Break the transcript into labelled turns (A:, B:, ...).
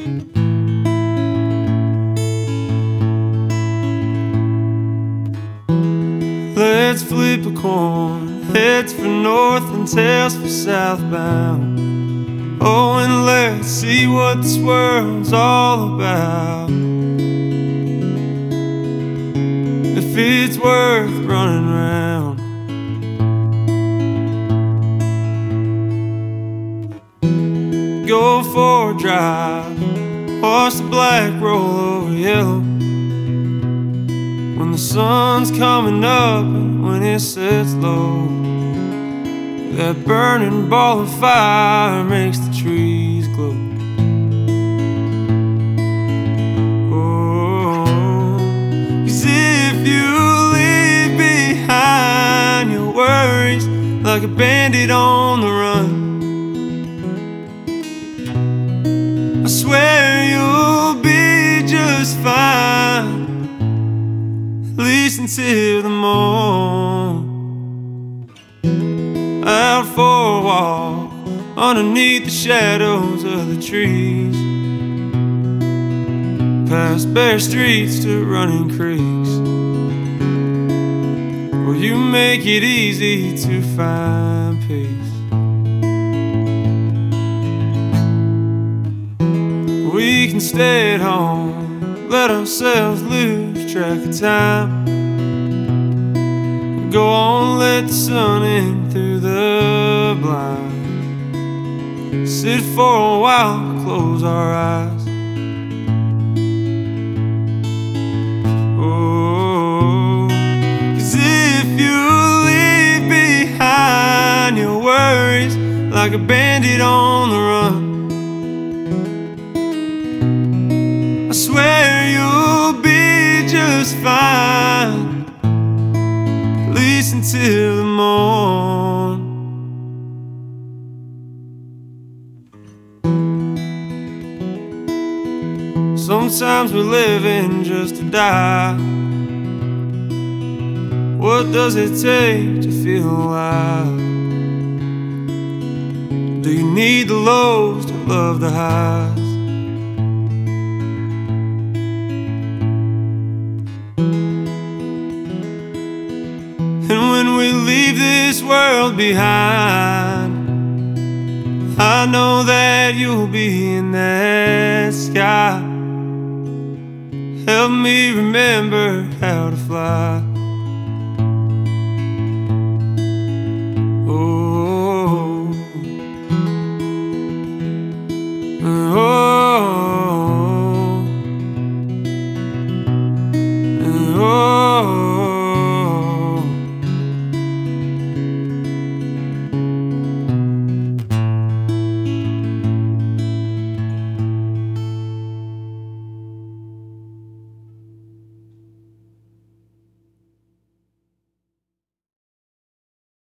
A: Let's flip a coin, heads for north and tails for southbound. Oh, and let's see what this world's all about. If it's worth running round. Go for a drive, watch the black roll over yellow. When the sun's coming up and when it sets low, that burning ball of fire makes the trees glow. Oh, 'cause if you leave behind your worries like a bandit on the run, I swear you'll be just fine, at least until the morn. Out for a walk underneath the shadows of the trees, past bare streets to running creeks, where you make it easy to find peace. We can stay at home, let ourselves lose track of time. Go on, let the sun in through the blinds. Sit for a while, close our eyes. Oh, 'cause if you leave behind your worries like a bandit on the run, I swear you'll be just fine, at least until the morn. Sometimes we're living just to die. What does it take to feel alive? Do you need the lows to love the highs? And when we leave this world behind, I know that you'll be in that sky. Help me remember how to fly.